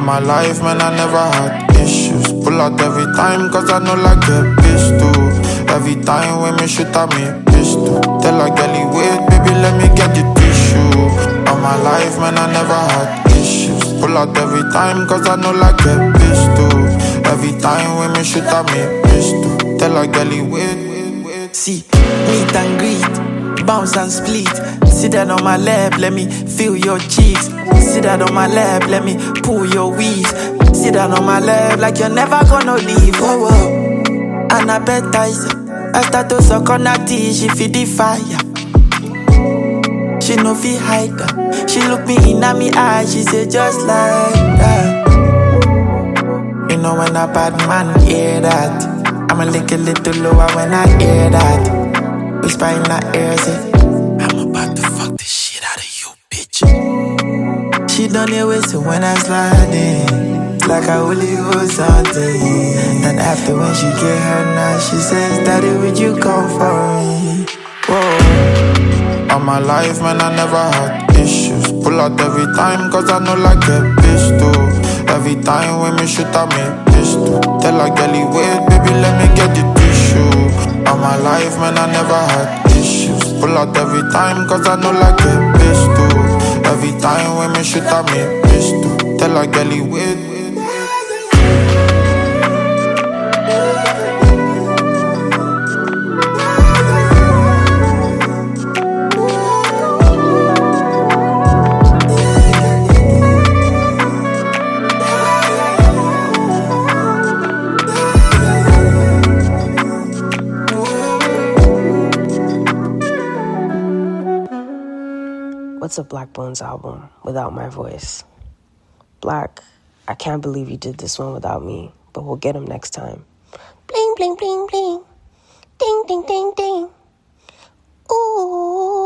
my life, man, I never had issues. Pull out every time, cause I know like a bitch too. Every time when me shoot at me, pistol. Tell a girlie, wait, baby, let me get the tissue. All my life, man, I never had issues. Pull out every time, cause I know like a bitch too. Every time when me shoot at me, pistol. Tell a girlie, wait. See, meet and greet, bounce and split. Sit down on my lap, let me feel your cheeks. Sit down on my lap, let me pull your weaves. Sit down on my lap like you're never gonna leave. Oh, oh. And I bet I start to suck on her tea, she feel the fire. She no feel hide her. She look me in me eyes, she say just like that. You know when a bad man hear that, I'ma lick a little lower when I hear that. Whisper in her ear, say I'm about to fuck the shit out of you, bitch. She done it with so when I slide in, it's like I only go something. And after when she get her now, she says, Daddy, would you come for me? Whoa. All my life, man, I never had issues. Pull out every time, cause I know like a bitch too. Every time when me shoot at me, pistol. Tell a girlie, wait, baby, let me get the tissue. All my life, man, I never had issues. Pull out every time, cause I know like a bitch too. Every time when me shoot at me, pistol. Tell a girlie, wait. What's a Black Bones album without my voice? Black, I can't believe you did this one without me, but we'll get him next time. Bling, bling, bling, bling. Ding, ding, ding, ding. Ooh.